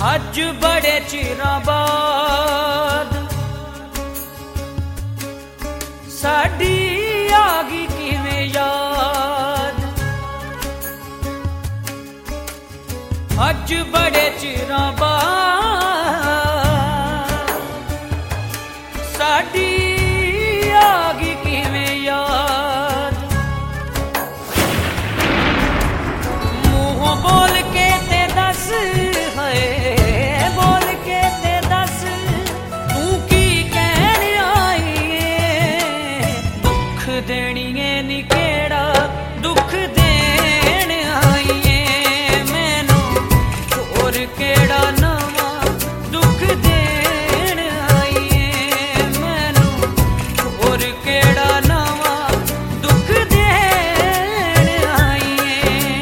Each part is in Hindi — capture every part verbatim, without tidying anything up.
अज बड़े चिरां बाद साडी आ गई किवें याद। अज बड़े चिरां बाद साडी आ गई किवें याद। मुंह बोल के ते दस बोल के ते दस तू की कहन आई है। दुख देणिए नी केड़ा दुख देण आई है। मैनू होर केड़ा नवा दुख देण आई है। मैनू होर केड़ा नवा दुख देण आई है।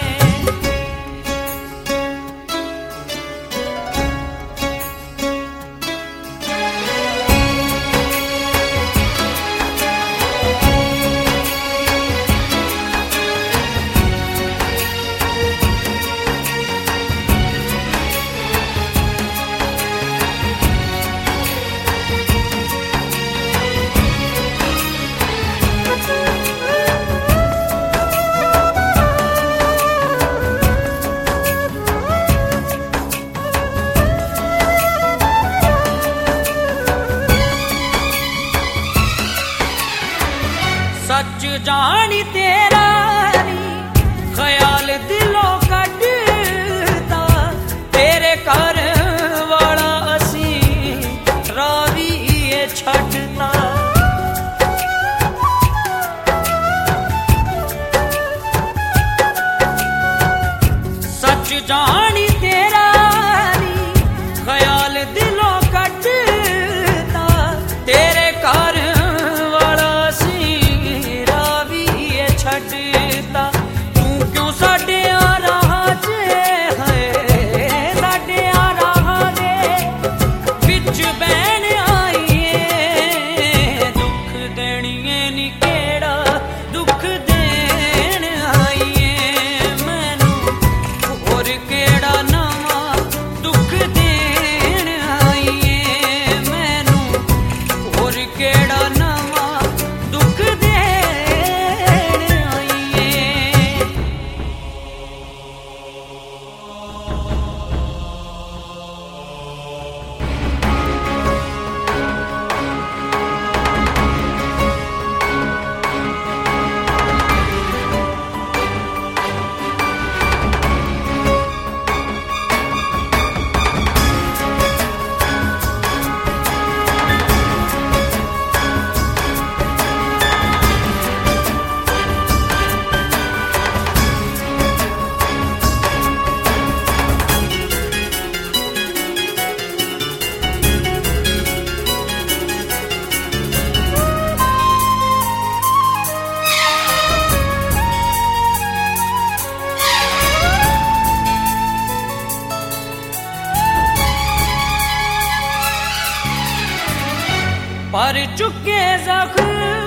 सच जानी तेरा नी ख्याल दिलों कटदा। तेरे घर वाला असी रावी छड्डदा। सच जानी तेरा नी ख्याल दिलों कटदा। तेरे घर छड्डदा। तू क्यों साडे आ रहा जे है साडे आ रहा दे बिच बैन आई है। दुख देणिए नी केड़ा दुख देण आई है। मैनू होर केड़ा नवा दुख देण आई है। मैनू होर केड़ा नवा दुख देण पर चुके जख्म